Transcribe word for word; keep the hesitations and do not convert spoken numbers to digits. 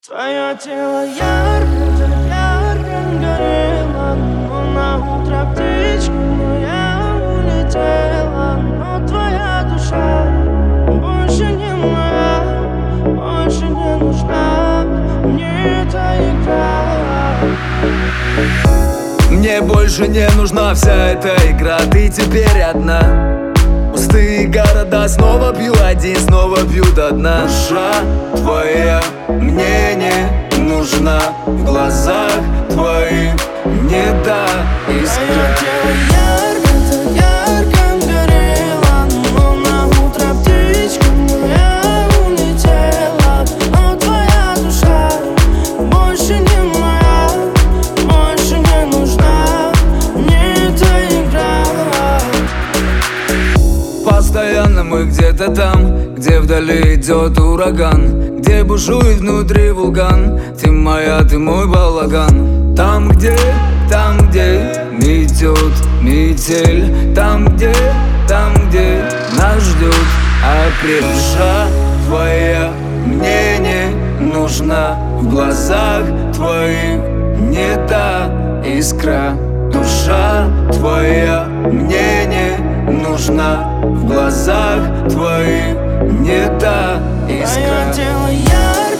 Твое тело ярко, так ярко горело, но на утро птичка моя улетела. Но твоя душа больше не моя, больше не нужна мне эта игра. Мне больше не нужна вся эта игра, ты теперь одна. Пустые города снова пью один, снова пью до дна. Душа твоя мне не нужна, в глазах твоих не та искра. Твое тело ярко, так ярко горело, но на утро птичка моя улетела. Но твоя душа больше не моя, больше не нужна мне эта игра. Постоянно мы где-то там, где вдали идет ураган, где бушует внутри вулкан. Ты моя, ты мой балаган. Там, где, там, где метет метель, там, где, там, где нас ждет апрель. Душа твоя мне не нужна, в глазах твоих не та искра. Душа твоя мне не нужна, в глазах твоих не та искра. Твое тело ярко.